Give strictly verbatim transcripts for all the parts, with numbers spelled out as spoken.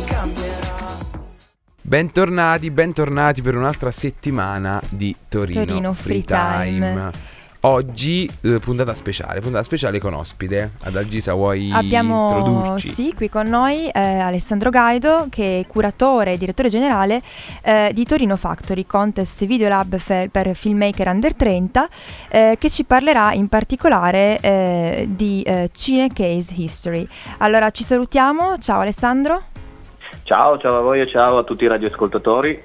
Bentornati, bentornati per un'altra settimana di Torino, Torino Free Free Time. Time. Oggi eh, puntata speciale, puntata speciale con ospite. Adalgisa, vuoi Abbiamo introdurci? sì, qui con noi eh, Alessandro Gaido, che è curatore e direttore generale eh, di Torino Factory, Contest Video Lab fer- per filmmaker under trenta, eh, che ci parlerà in particolare eh, di eh, Cine Case History. Allora ci salutiamo, ciao Alessandro. Ciao, ciao a voi e ciao a tutti i radioascoltatori.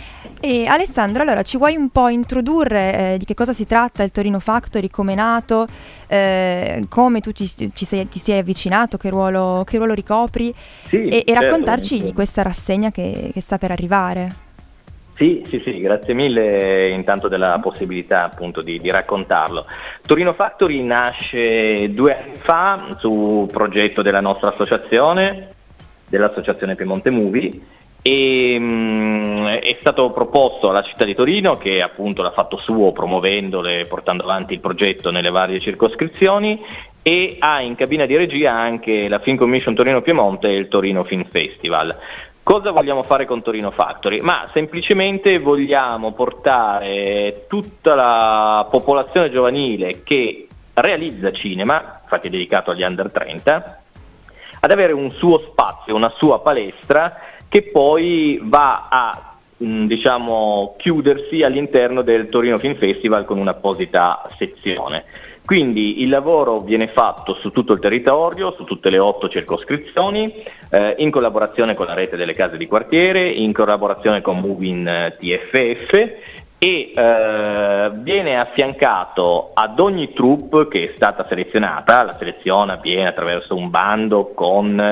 E Alessandro, allora ci vuoi un po' introdurre eh, di che cosa si tratta il Torino Factory, come è nato, eh, come tu ci, ci sei, ti sei avvicinato, che ruolo, che ruolo ricopri, Sì, e, e raccontarci certo. di questa rassegna che, che sta per arrivare. Sì, sì, sì, grazie mille intanto della possibilità appunto di, di raccontarlo. Torino Factory nasce due anni fa su progetto della nostra associazione, dell'associazione Piemonte Movie, e mh, è stato proposto alla città di Torino, che appunto l'ha fatto suo promuovendole, portando avanti il progetto nelle varie circoscrizioni, e ha in cabina di regia anche la Film Commission Torino Piemonte e il Torino Film Festival. Cosa vogliamo fare con Torino Factory? Ma semplicemente vogliamo portare tutta la popolazione giovanile che realizza cinema, infatti è dedicato agli under trenta, ad avere un suo spazio, una sua palestra che poi va a mh, diciamo chiudersi all'interno del Torino Film Festival con un'apposita sezione. Quindi il lavoro viene fatto su tutto il territorio, su tutte le otto circoscrizioni, eh, in collaborazione con la rete delle case di quartiere, in collaborazione con Movin T F F, e eh, viene affiancato ad ogni troupe che è stata selezionata. La selezione avviene attraverso un bando con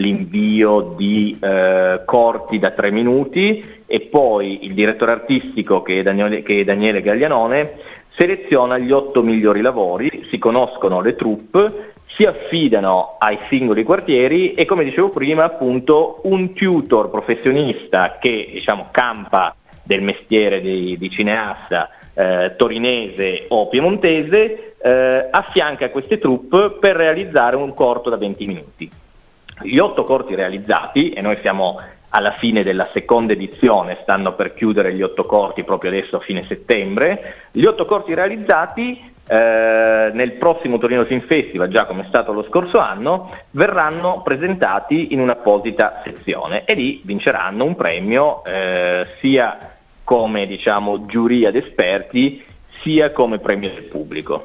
l'invio di eh, corti da tre minuti, e poi il direttore artistico, che è Daniele, che è Daniele Gaglianone, seleziona gli otto migliori lavori, si conoscono le troupe, si affidano ai singoli quartieri e, come dicevo prima, appunto un tutor professionista che diciamo campa del mestiere di, di cineasta eh, torinese o piemontese, eh, affianca queste troupe per realizzare un corto da venti minuti. Gli otto corti realizzati, e noi siamo alla fine della seconda edizione, stanno per chiudere gli otto corti proprio adesso a fine settembre, gli otto corti realizzati eh, nel prossimo Torino Film Festival, già come è stato lo scorso anno, verranno presentati in un'apposita sezione e lì vinceranno un premio eh, sia come diciamo giuria ed esperti, sia come premio del pubblico.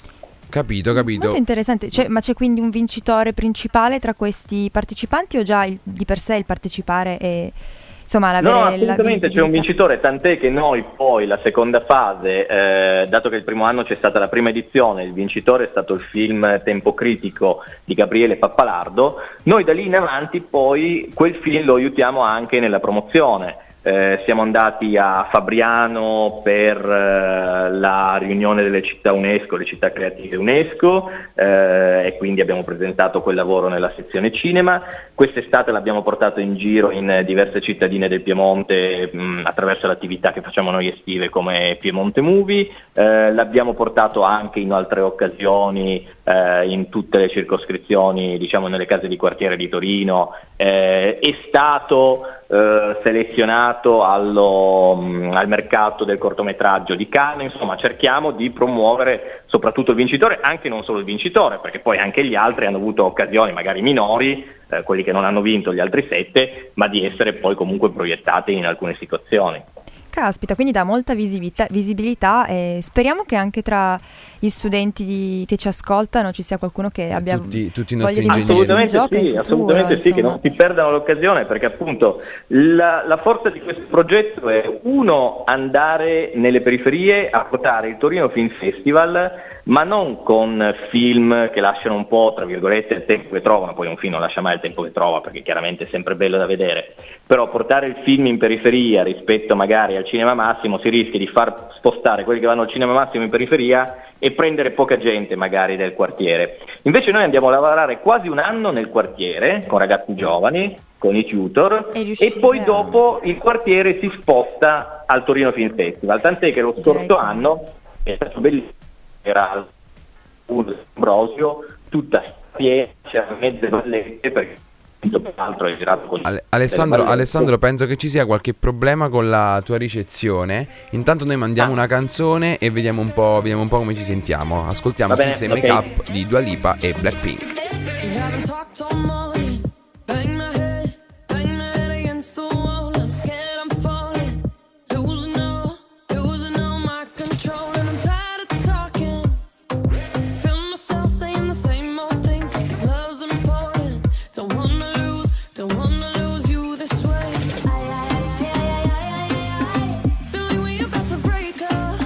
Capito, capito. Molto interessante. C'è, ma c'è quindi un vincitore principale tra questi partecipanti, o già il, di per sé il partecipare e insomma l'avere no, la assolutamente c'è un vincitore, tant'è che noi poi la seconda fase, eh, dato che il primo anno c'è stata la prima edizione, il vincitore è stato il film Tempo Critico di Gabriele Pappalardo, noi da lì in avanti poi quel film lo aiutiamo anche nella promozione. Eh, siamo andati a Fabriano per eh, la riunione delle città UNESCO, le città creative UNESCO, eh, e quindi abbiamo presentato quel lavoro nella sezione cinema. Quest'estate l'abbiamo portato in giro in diverse cittadine del Piemonte mh, attraverso l'attività che facciamo noi estive come Piemonte Movie, eh, l'abbiamo portato anche in altre occasioni eh, in tutte le circoscrizioni, diciamo nelle case di quartiere di Torino, eh, è stato eh, selezionato allo, mh, al mercato del cortometraggio di Cannes. Insomma, cerchiamo di promuovere soprattutto il vincitore, anche non solo il vincitore, perché poi anche gli altri hanno avuto occasioni magari minori, eh, quelli che non hanno vinto, gli altri sette, ma di essere poi comunque proiettati in alcune situazioni. Caspita, quindi dà molta visibilità, visibilità e speriamo che anche tra gli studenti di, che ci ascoltano ci sia qualcuno che abbia tutti, tutti i voglia nostri di ingegneri. mettersi in Assolutamente gioco sì, in futuro, assolutamente sì, che insomma. non si perdano l'occasione, perché appunto la, la forza di questo progetto è, uno, andare nelle periferie a portare il Torino Film Festival, ma non con film che lasciano un po', tra virgolette, il tempo che trovano. Poi un film non lascia mai il tempo che trova, perché chiaramente è sempre bello da vedere, però portare il film in periferia rispetto magari al cinema massimo, si rischia di far spostare quelli che vanno al cinema massimo in periferia e prendere poca gente magari del quartiere. Invece noi andiamo a lavorare quasi un anno nel quartiere con ragazzi giovani, con i tutor, e, e poi a... dopo il quartiere si sposta al Torino Film Festival, tant'è che lo scorso Direi anno è stato bellissimo, era un Ambrosio tutta piena, c'era mezze vallette, perché peraltro è girato con Ale- Alessandro, Alessandro, penso che ci sia qualche problema con la tua ricezione. Intanto noi mandiamo Ah. una canzone e vediamo un po', vediamo un po' come ci sentiamo. Ascoltiamo Va bene, Kiss and ok. Make Up di Dua Lipa e Blackpink. We haven't talked all morning. Bang my head, bang my head against the wall. I'm scared I'm falling, losing all, losing all my control. And I'm tired of talking, feel myself saying the same old things. Cause love's important, don't wanna lose, don't wanna lose you this way. Feeling we about to break up.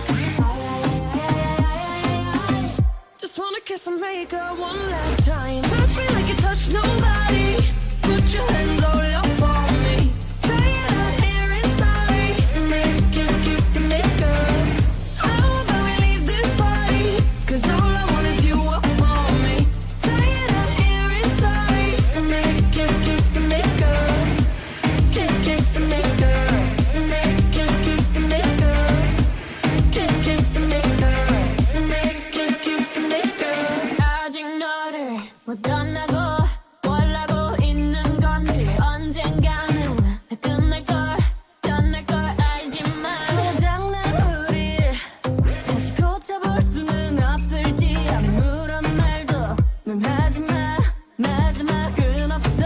Just wanna kiss and make up one last time. Touch me like you touch nobody. Put your hands all up on me. Tired of hearing sorry. Kiss and make it, kiss and make up. How about we leave this party? Cause all I want is you up on me. Tired of hearing sorry. Kiss and make it, kiss and make up. Kiss, kiss and make up. Kiss and make it, kiss and make up. Kiss, kiss and make up. Kiss and make it, kiss and make up. 아직 너를 못 떠나고 원하고 있는 건지 언젠가는 끝날 걸 떠날 걸 알지만 고장난 우릴 다시 고쳐볼 수는 없을지 아무런 말도 넌 하지마 마지막은 없어.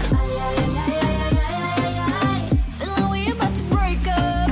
Feeling we about to break up.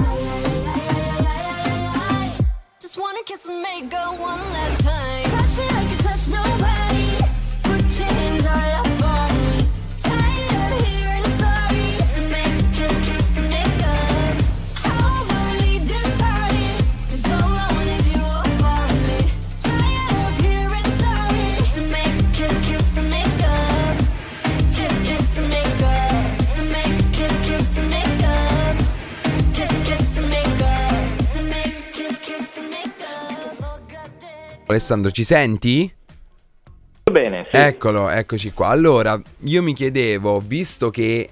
Just wanna kiss and make up one last time. Touch me like you touch nobody. Put your hands all up on me. Tired of hearing sorry. Kiss and make it, kiss and make up. How about we leave this party? Cause all I want is you up on me. Tired of hearing sorry. Kiss and make it, kiss and make up. Kiss, kiss and make up. Kiss and make it, kiss and make up. Kiss, kiss and make up. Kiss and make it, kiss and make up. Oh, God damn. Alessandro, ci senti? Bene, sì. Eccolo, eccoci qua. Allora, io mi chiedevo, visto che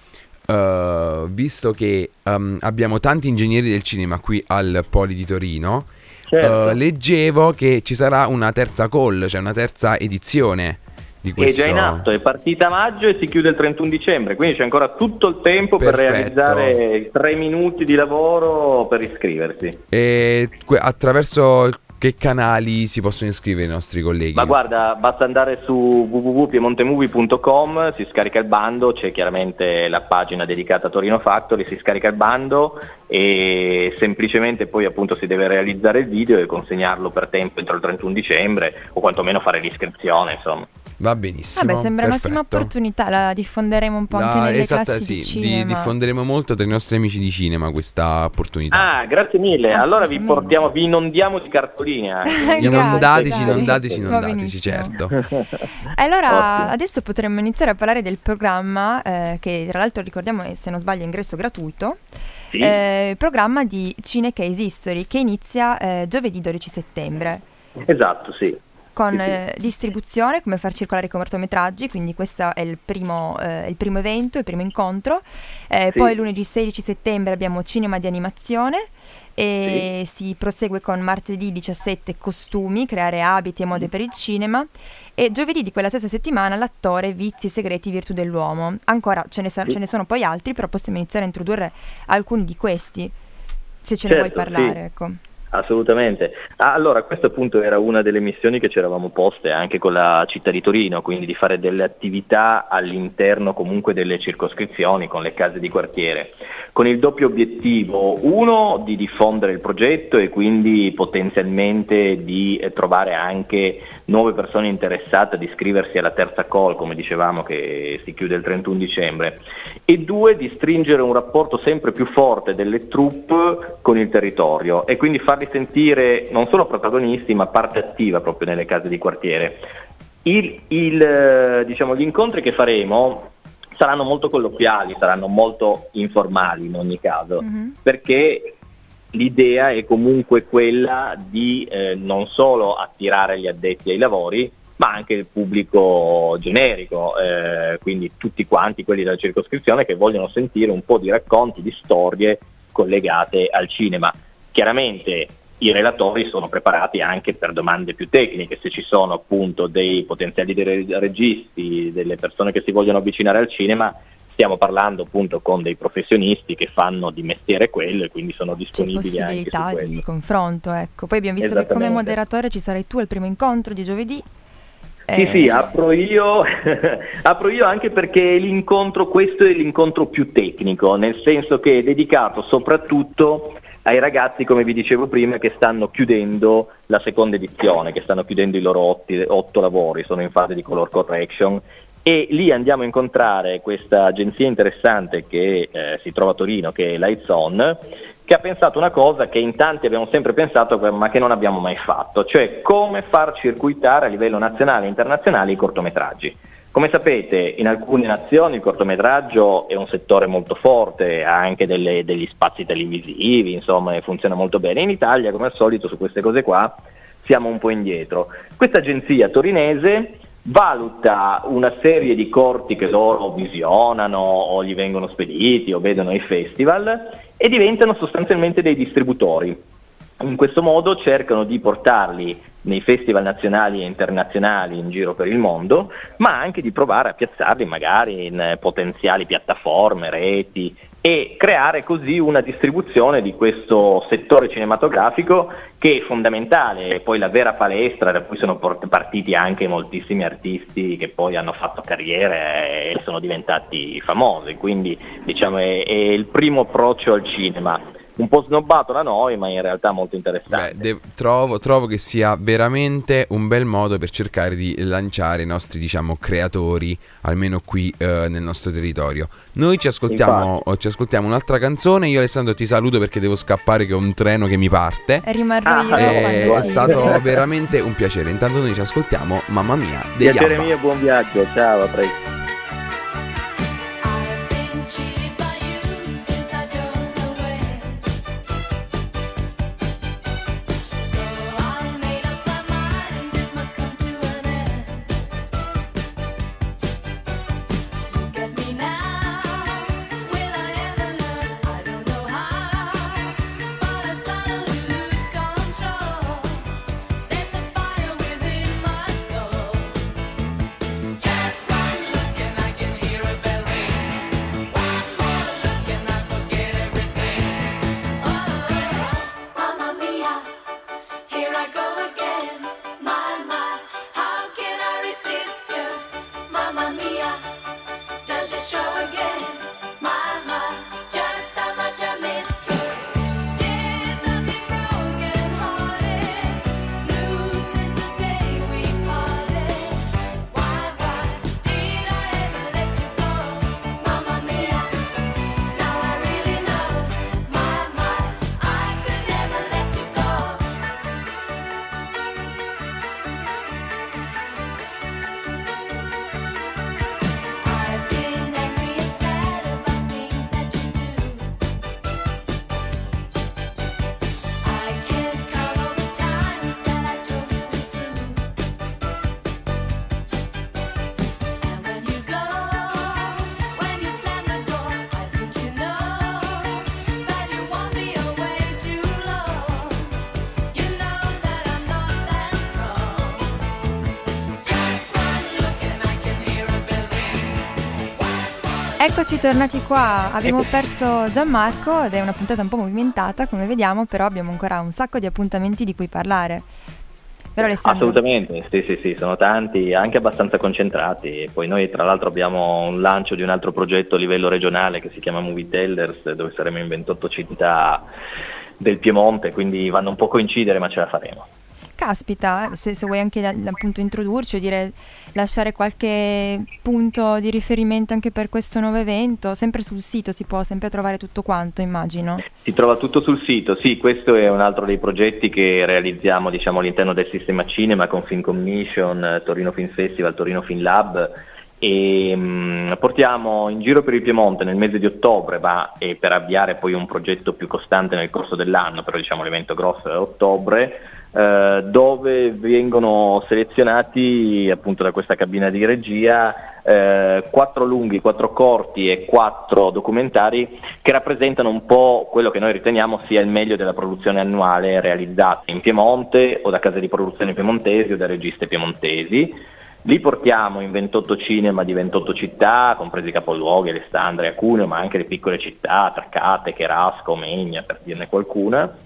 eh, visto che ehm, abbiamo tanti ingegneri del cinema qui al Poli di Torino, Certo. eh, leggevo che ci sarà una terza call, cioè una terza edizione di È questo. già in atto, è partita a maggio e si chiude il trentuno dicembre, quindi c'è ancora tutto il tempo per Perfetto. realizzare tre minuti di lavoro per iscriversi. E que- attraverso che canali si possono iscrivere i nostri colleghi? Ma guarda, basta andare su w w w punto piemontemovie punto com, si scarica il bando, c'è chiaramente la pagina dedicata a Torino Factory, si scarica il bando e semplicemente poi appunto si deve realizzare il video e consegnarlo per tempo entro il trentuno dicembre o quantomeno fare l'iscrizione, insomma. Va benissimo. Vabbè, sembra un'ottima perfetto. opportunità, la diffonderemo un po' anche La- nelle esatto, classi sì, di di- cinema. diffonderemo molto tra i nostri amici di cinema questa opportunità. Ah, grazie mille, allora vi Assolutamente. portiamo, vi inondiamo di cartoline anche. Grazie, Inondateci, dai. inondateci, Va inondateci, benissimo. certo. Allora, Ottimo. adesso potremmo iniziare a parlare del programma eh, che tra l'altro ricordiamo è, se non sbaglio, ingresso gratuito. Sì. Eh, il programma di Cine Case History che inizia eh, giovedì dodici settembre Esatto, sì. con Sì, sì. eh, distribuzione, come far circolare i cortometraggi, quindi questo è il primo, eh, il primo evento, il primo incontro. Eh, Sì. Poi lunedì sedici settembre abbiamo cinema di animazione e si prosegue con martedì diciassette costumi, creare abiti e mode per il cinema, e giovedì di quella stessa settimana l'attore Vizi segreti virtù dell'uomo. Ancora ce ne, sa- Sì. ce ne sono poi altri, però possiamo iniziare a introdurre alcuni di questi, se ce ne vuoi Certo, parlare, sì. ecco. Assolutamente. Ah, allora, questa appunto era una delle missioni che ci eravamo poste anche con la città di Torino, quindi di fare delle attività all'interno comunque delle circoscrizioni con le case di quartiere, con il doppio obiettivo, uno di diffondere il progetto e quindi potenzialmente di eh, trovare anche nuove persone interessate ad iscriversi alla terza call, come dicevamo, che si chiude il trentuno dicembre, e due di stringere un rapporto sempre più forte delle troupe con il territorio e quindi farli sentire non solo protagonisti ma parte attiva proprio nelle case di quartiere. Il, il, eh, diciamo, gli incontri che faremo saranno molto colloquiali, saranno molto informali in ogni caso, Mhm. perché l'idea è comunque quella di eh, non solo attirare gli addetti ai lavori, ma anche il pubblico generico, eh, quindi tutti quanti quelli della circoscrizione che vogliono sentire un po' di racconti, di storie collegate al cinema. Chiaramente i relatori sono preparati anche per domande più tecniche, se ci sono appunto dei potenziali registi, delle persone che si vogliono avvicinare al cinema, stiamo parlando appunto con dei professionisti che fanno di mestiere quello e quindi sono disponibili C'è anche su possibilità di quello. confronto, ecco. Poi abbiamo visto che come moderatore ci sarai tu al primo incontro di giovedì. Sì, eh... sì, apro io, apro io anche perché l'incontro, questo è l'incontro più tecnico, nel senso che è dedicato soprattutto ai ragazzi, come vi dicevo prima, che stanno chiudendo la seconda edizione, che stanno chiudendo i loro otti, otto lavori, sono in fase di color correction, e lì andiamo a incontrare questa agenzia interessante che eh, si trova a Torino, che è Lights On, che ha pensato una cosa che in tanti abbiamo sempre pensato ma che non abbiamo mai fatto, cioè come far circuitare a livello nazionale e internazionale i cortometraggi. Come sapete, in alcune nazioni il cortometraggio è un settore molto forte, ha anche delle, degli spazi televisivi, insomma, e funziona molto bene. In Italia, come al solito, su queste cose qua siamo un po' indietro. Questa agenzia torinese valuta una serie di corti che loro visionano o gli vengono spediti o vedono ai festival e diventano sostanzialmente dei distributori. In questo modo cercano di portarli nei festival nazionali e internazionali in giro per il mondo, ma anche di provare a piazzarli magari in potenziali piattaforme, reti, e creare così una distribuzione di questo settore cinematografico che è fondamentale, è poi la vera palestra da cui sono partiti anche moltissimi artisti che poi hanno fatto carriere e sono diventati famosi, quindi diciamo è, è il primo approccio al cinema. Un po' snobbato da noi, ma in realtà molto interessante. Beh, de- trovo, trovo che sia veramente un bel modo per cercare di lanciare i nostri, diciamo, creatori, almeno qui eh, nel nostro territorio. Noi ci ascoltiamo, ci ascoltiamo un'altra canzone. Io, Alessandro, ti saluto perché devo scappare, che ho un treno che mi parte. Rimarrò io. Ah, Eh, quando è ci- stato veramente un piacere. Intanto noi ci ascoltiamo Mamma Mia degli Piacere Abba. mio, buon viaggio, ciao, a presto. I've been cheated by you since I don't know where. So I made up my mind it must come to an end. Look at me now, will I ever learn? I don't know how, but I suddenly lose control. There's a fire within my soul. Just one look and I can hear a bell ring. One more look and I forget everything. Oh, Mamma Mia, here I go again. My, my, how can I resist you? Mamma Mia, does it show again? My, my, just how much I missed you. There's something broken hearted, blue since the day we parted. Why, why did I ever let you go? Mamma Mia, now I really know. My, my, I could never let you go. I've been angry and sad about things that you do. I can't count all the times that I told you the truth. And when you go, when you slam the door, I think you know that you want me away too long. You know that I'm not that strong. Just one look and I can hear a bell ring. Eccoci tornati qua, abbiamo perso Gianmarco ed è una puntata un po' movimentata come vediamo, però abbiamo ancora un sacco di appuntamenti di cui parlare. Vero Alessandro? Assolutamente, sì, sì, sì, sono tanti, anche abbastanza concentrati. E poi noi tra l'altro abbiamo un lancio di un altro progetto a livello regionale che si chiama Movie Tellers, dove saremo in ventotto città del Piemonte, quindi vanno un po' a coincidere, ma ce la faremo. Caspita, eh, se, se vuoi anche da- appunto introdurci o dire, lasciare qualche punto di riferimento anche per questo nuovo evento, sempre sul sito si può sempre trovare tutto quanto, immagino. Si trova tutto sul sito, sì, questo è un altro dei progetti che realizziamo, diciamo, all'interno del sistema cinema con Film Commission, Torino Film Festival, Torino Film Lab, e mh, portiamo in giro per il Piemonte nel mese di ottobre, ma e per avviare poi un progetto più costante nel corso dell'anno, però diciamo l'evento grosso è a ottobre, eh, dove vengono selezionati appunto da questa cabina di regia eh, quattro lunghi, quattro corti e quattro documentari che rappresentano un po' quello che noi riteniamo sia il meglio della produzione annuale realizzata in Piemonte o da case di produzione piemontesi o da registe piemontesi. Li portiamo in ventotto cinema di ventotto città, compresi capoluoghi, Alessandria, Cuneo, ma anche le piccole città, Tracate, Cherasco, Megna, per dirne qualcuna.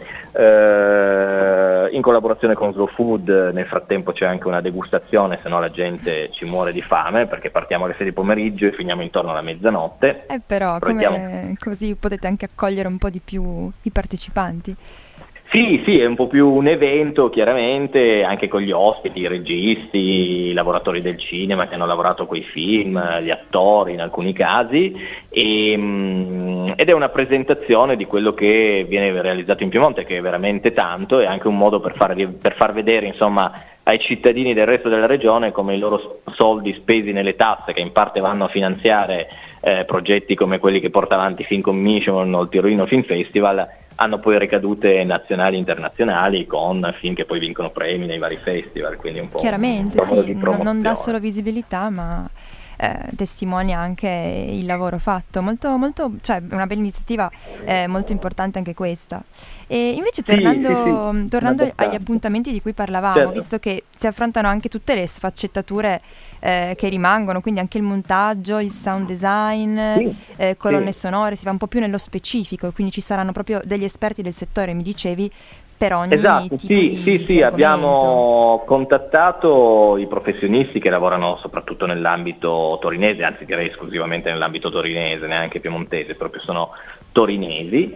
Eh, in collaborazione con Slow Food, nel frattempo c'è anche una degustazione, se no la gente ci muore di fame, perché partiamo alle sei di pomeriggio e finiamo intorno alla mezzanotte. Eh però, Proviamo. come, così potete anche accogliere un po' di più i partecipanti. Sì, sì, è un po' più un evento chiaramente, anche con gli ospiti, i registi, i lavoratori del cinema che hanno lavorato coi film, gli attori in alcuni casi, e, mm, ed è una presentazione di quello che viene realizzato in Piemonte, che è veramente tanto, e anche un modo per far, per far vedere insomma ai cittadini del resto della regione come i loro soldi spesi nelle tasse, che in parte vanno a finanziare eh, progetti come quelli che porta avanti Film Commission o il Torino Film Festival, hanno poi ricadute nazionali e internazionali con film che poi vincono premi nei vari festival, quindi un po' chiaramente un po' sì, di non, non dà promozione. solo visibilità, ma eh, testimonia anche il lavoro fatto. Molto, molto, cioè una bella iniziativa, eh, molto importante anche questa. E invece Sì, tornando, sì, sì, tornando agli abbastanza. appuntamenti di cui parlavamo, Certo. visto che si affrontano anche tutte le sfaccettature eh, che rimangono, quindi anche il montaggio, il sound design, Sì, eh, colonne sì. sonore, si va un po' più nello specifico, quindi ci saranno proprio degli esperti del settore, mi dicevi, per ogni Esatto, tipo sì, di, sì, di sì, argomento. abbiamo contattato i professionisti che lavorano soprattutto nell'ambito torinese, anzi direi esclusivamente nell'ambito torinese, neanche piemontese, proprio sono torinesi,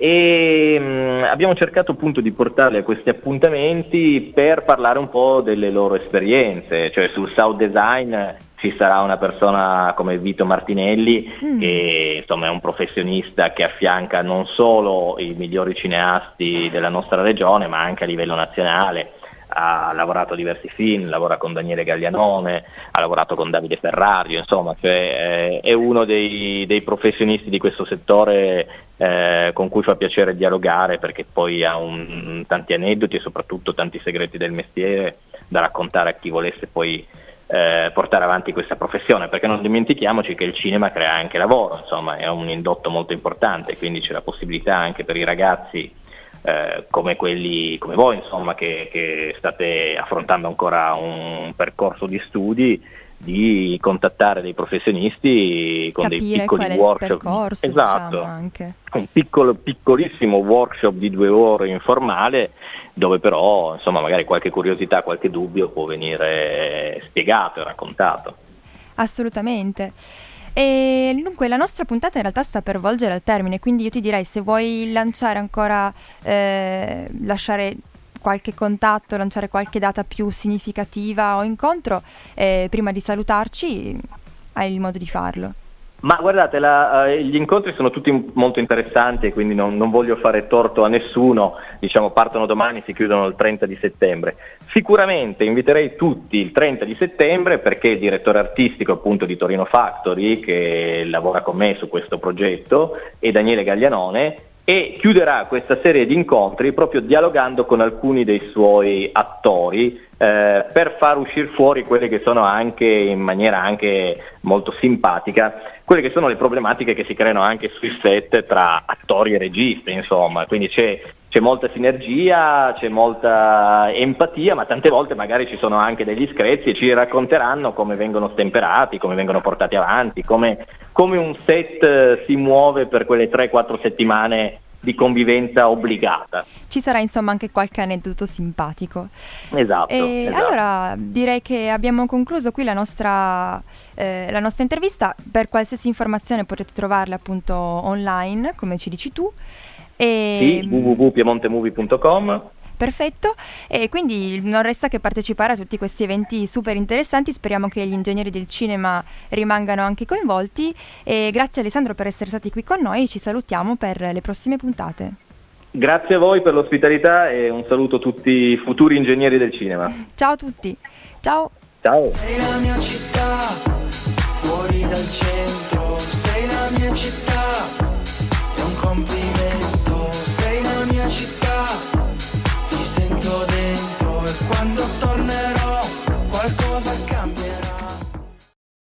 e mh, abbiamo cercato appunto di portarli a questi appuntamenti per parlare un po' delle loro esperienze, cioè sul sound design ci sarà una persona come Vito Martinelli, Mm. che insomma è un professionista che affianca non solo i migliori cineasti della nostra regione, ma anche a livello nazionale. Ha lavorato a diversi film, lavora con Daniele Gaglianone, ha lavorato con Davide Ferrario, insomma, cioè, eh, è uno dei, dei professionisti di questo settore eh, con cui fa piacere dialogare, perché poi ha un, tanti aneddoti e soprattutto tanti segreti del mestiere da raccontare a chi volesse poi Eh, portare avanti questa professione, perché non dimentichiamoci che il cinema crea anche lavoro, insomma è un indotto molto importante, quindi c'è la possibilità anche per i ragazzi eh, come quelli come voi insomma che, che state affrontando ancora un percorso di studi, di contattare dei professionisti con Capire dei piccoli qual è il workshop. percorso, Esatto, diciamo, anche. un piccolo piccolissimo workshop di due ore informale, dove però insomma magari qualche curiosità, qualche dubbio può venire spiegato e raccontato. Assolutamente. E dunque la nostra puntata in realtà sta per volgere al termine, quindi io ti direi, se vuoi lanciare ancora, eh, lasciare qualche contatto, lanciare qualche data più significativa o incontro, eh, prima di salutarci, hai il modo di farlo. Ma guardate, la, eh, gli incontri sono tutti molto interessanti e quindi non, non voglio fare torto a nessuno, diciamo partono domani, si chiudono il trenta di settembre. Sicuramente inviterei tutti il trenta di settembre, perché il direttore artistico appunto di Torino Factory, che lavora con me su questo progetto, è Daniele Gaglianone, e chiuderà questa serie di incontri proprio dialogando con alcuni dei suoi attori eh, per far uscire fuori quelle che sono anche, in maniera anche molto simpatica, quelle che sono le problematiche che si creano anche sui set tra attori e registi, insomma, quindi c'è, c'è molta sinergia, c'è molta empatia, ma tante volte magari ci sono anche degli screzi e ci racconteranno come vengono stemperati, come vengono portati avanti, come, come un set eh, si muove per quelle tre quattro settimane di convivenza obbligata. Ci sarà insomma anche qualche aneddoto simpatico. Esatto, E esatto. allora direi che abbiamo concluso qui la nostra, eh, la nostra intervista. Per qualsiasi informazione potete trovarla appunto online, come ci dici tu. E, Sì, w w w punto piemontemovie punto com. Perfetto, e quindi non resta che partecipare a tutti questi eventi super interessanti. Speriamo che gli ingegneri del cinema rimangano anche coinvolti, e grazie Alessandro per essere stati qui con noi. Ci salutiamo per le prossime puntate. Grazie a voi per l'ospitalità e un saluto a tutti i futuri ingegneri del cinema. Ciao a tutti, ciao! Ciao! Sei la mia città, fuori dal centro.